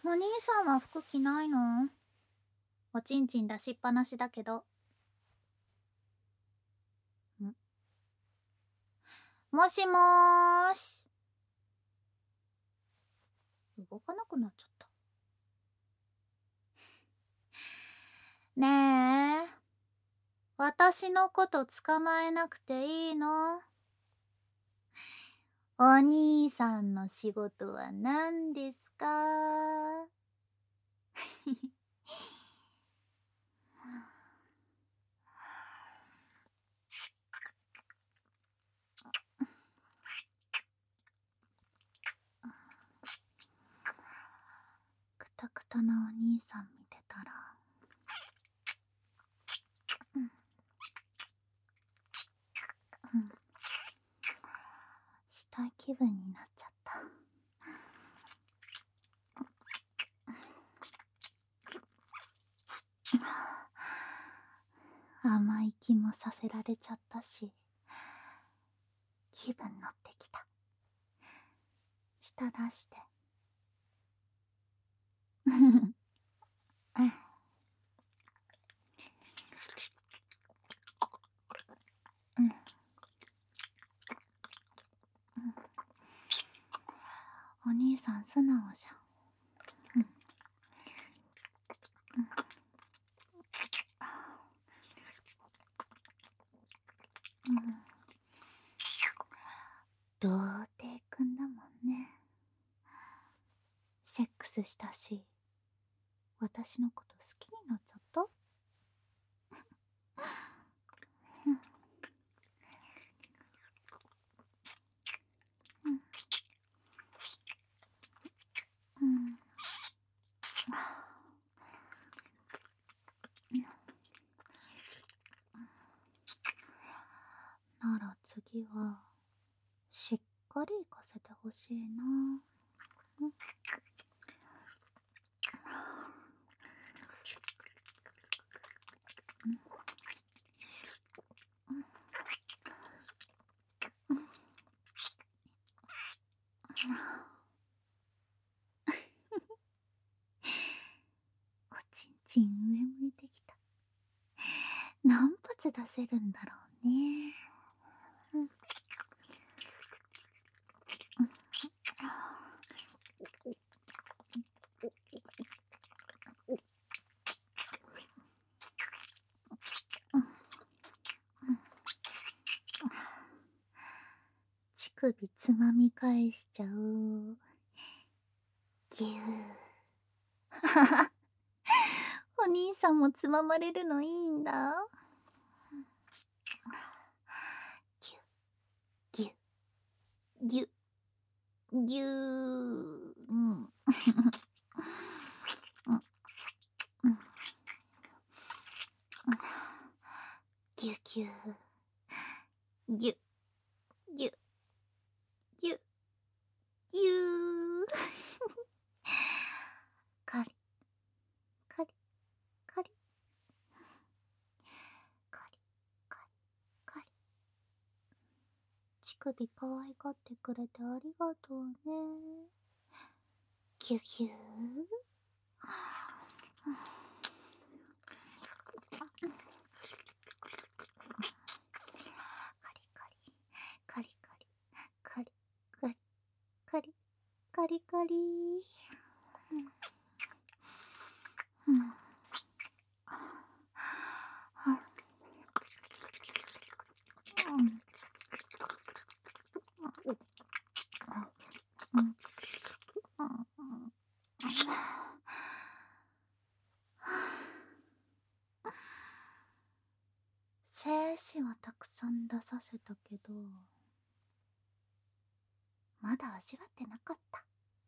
お兄さんは服着ないの？おちんちん出しっぱなしだけど。もしもーし。動かなくなっちゃった。ねえ、私のこと捕まえなくていいの？お兄さんの仕事は何ですか？くたくたなお兄さん見てたら、したい気分になっちゃった。甘い気もさせられちゃったし、気分乗ってきた。舌出して。お兄さん素直じゃん。童貞くんだもんね。セックスしたし、私のこと好きになっちゃった？なら次はしっかり行かせてほしいな。おちんちん上向いてきた。何発出せるんだろうね。乳首つまみ返しちゃう。ぎゅー。お兄さんもつままれるのいいんだ。ぎゅぎゅぎゅー。ぎゅぎゅぎゅぎゅぎゅぎゅカリカリカリカリカリカリ。乳首可愛がってくれてありがとうね。ぎゅぎゅカリカリカリカリカリカリカリ。精子はたくさん出させたけど、まだ味わってなかった。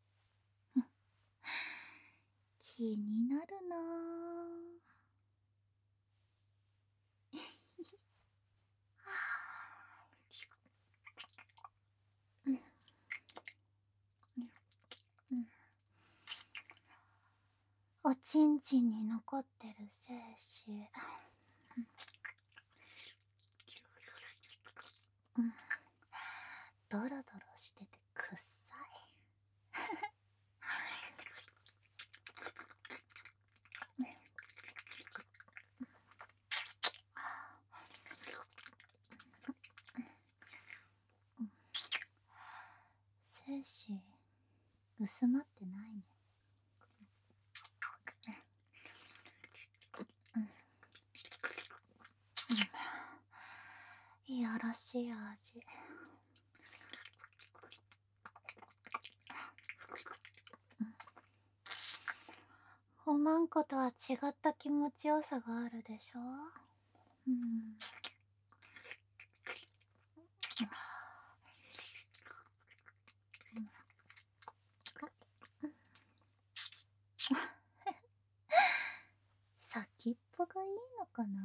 気になるなおちんちんに残ってる精子、ドロドロしててくっさい。 精子薄まってないね。いやらしい味。おまんことは違った気持ちよさがあるでしょ。先っぽがいいのかな。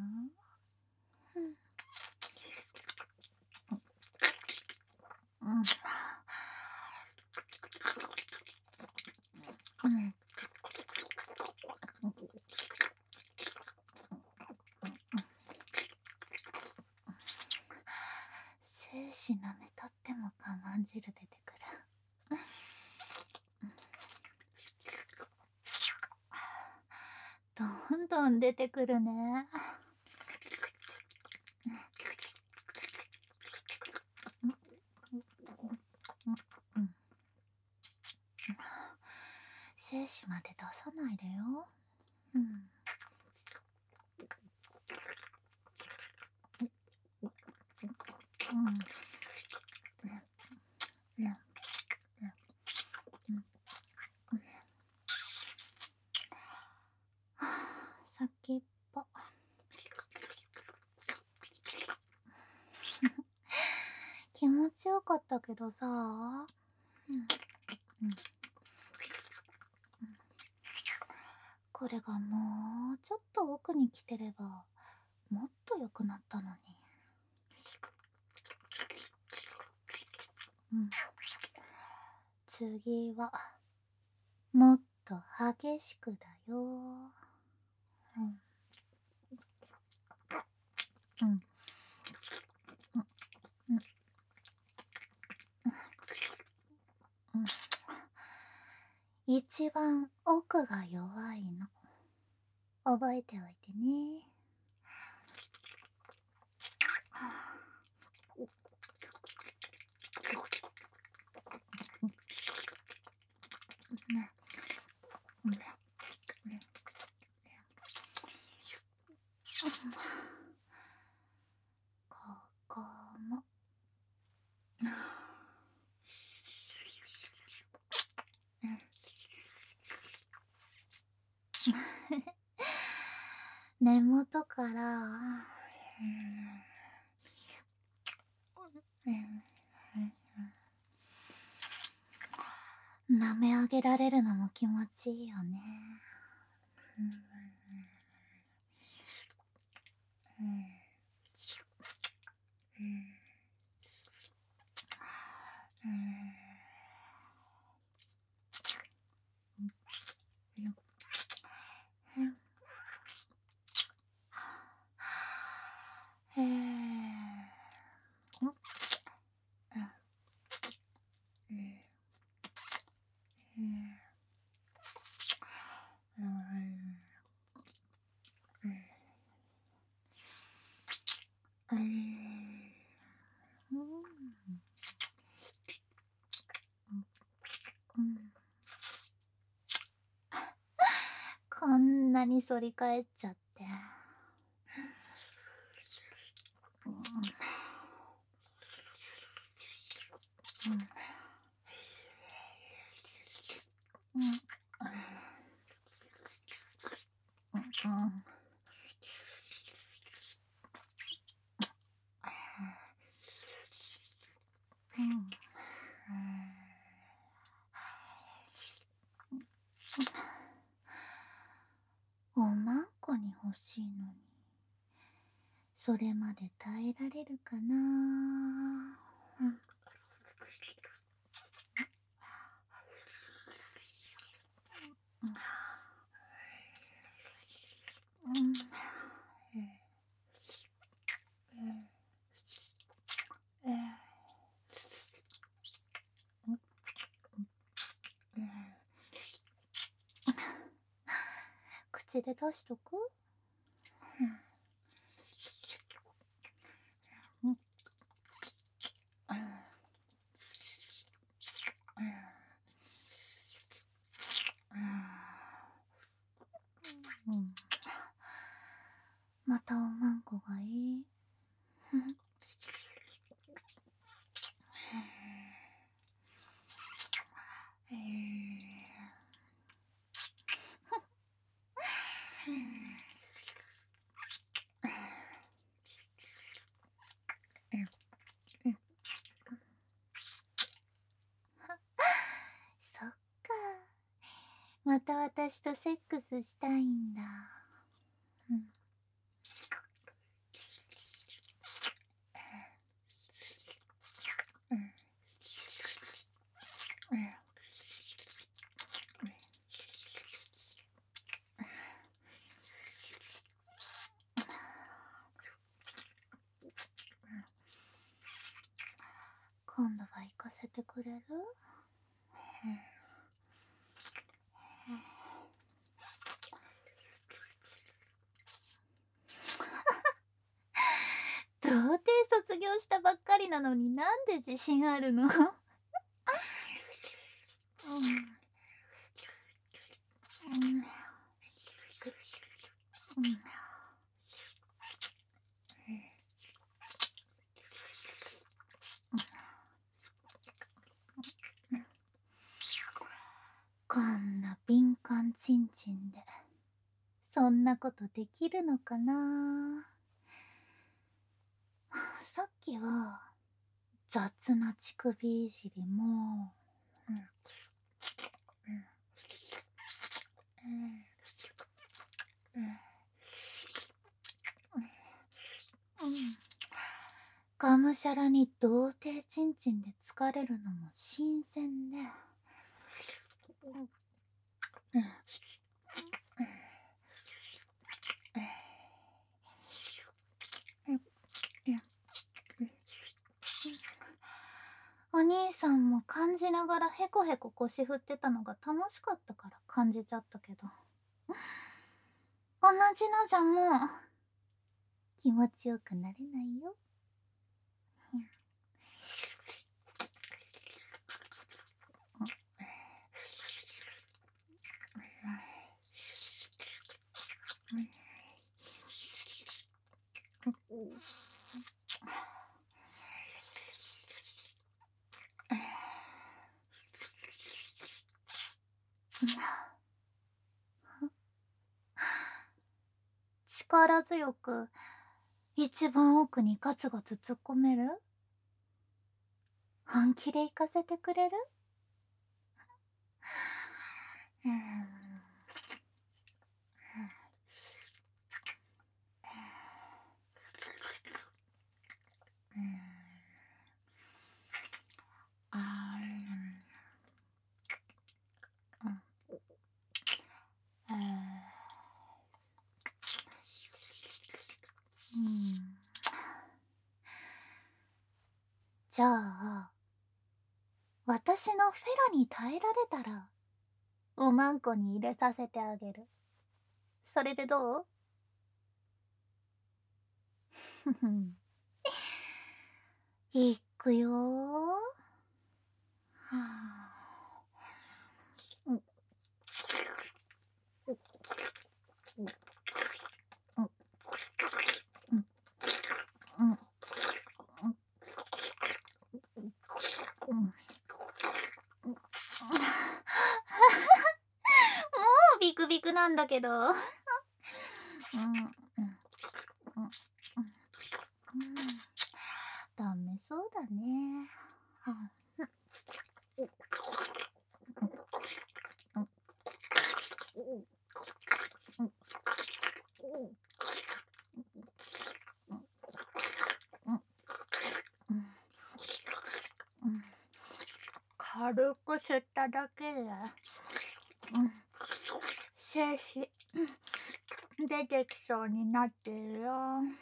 精子舐めたっても我慢汁出てくる。どんどん出てくるね。精子まで出さないでよ。先っぽ。気持ちよかったけどさ。これがもうちょっと奥に来てればもっと良くなったのに。次はもっと激しくだよ。一番奥が弱いの覚えておいてね。ここも。根元から舐め上げられるのも気持ちいいよね。こんなに反り返っちゃって。おまんこに欲しいのにそれまで耐えられるかな。口で出しとく。 またおまんこがいい。そっか。また私とセックスしたいんだ。今度は行かせてくれる？童貞卒業したばっかりなのになんで自信あるの？こんな敏感ちんちんでそんなことできるのかな。さっきは雑な乳首いじりも、がむしゃらに童貞ちんちんで疲れるのも新鮮で、お兄さんも感じながらヘコヘコ腰振ってたのが楽しかったから感じちゃったけど、同じのじゃもう気持ちよくなれないよ。力強く一番奥にガツガツ突っ込める？本気で行かせてくれる？じゃあ私のフェラに耐えられたらおまんこに入れさせてあげる。それでどう？いくよー。もうビクビクなんだけど。ダメそうだね。軽く吸っただけで、精子出てきそうになってるよ。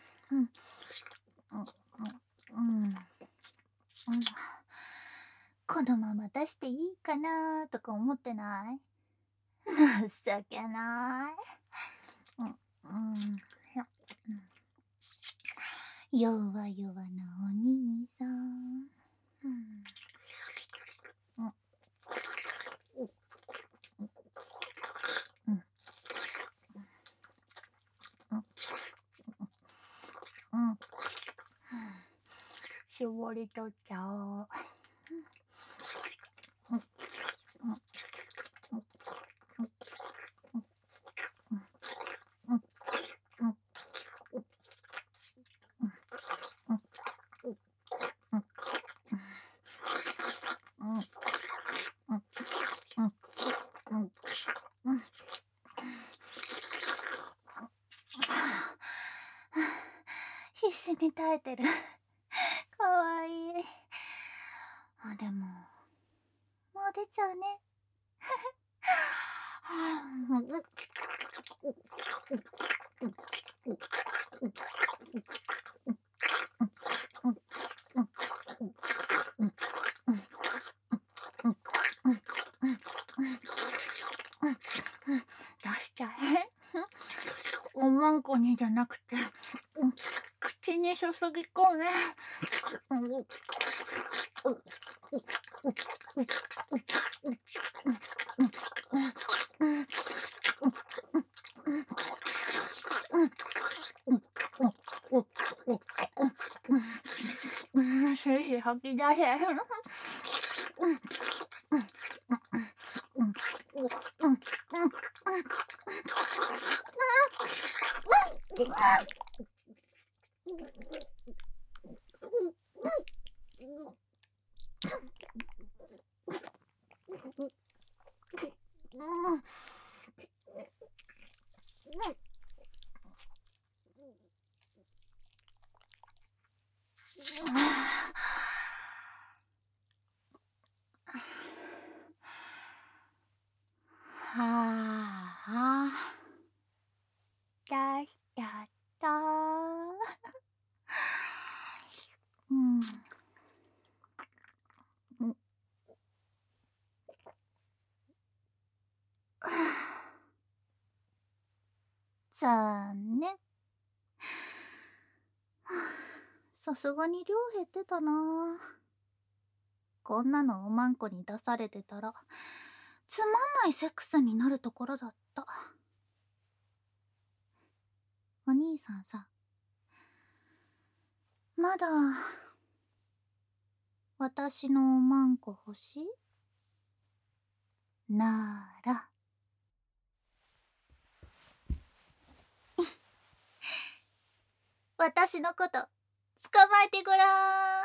このまま出していいかなとか思ってない？情けない。弱々なお兄さん。 こりとっちゃおう。必死に耐えてる。かわいい。あ、でも、もう出ちゃうね。出しちゃえ。おまんこにじゃなくて、口に注ぎ込め。せいぜい吐き出せ。はあ、出しちゃった。残念。さすがに量減ってたな。こんなのおまんこに出されてたらつまんないセックスになるところだった。お兄さんさ、まだ私のおまんこ欲しいなら私のこと捕まえてごらん。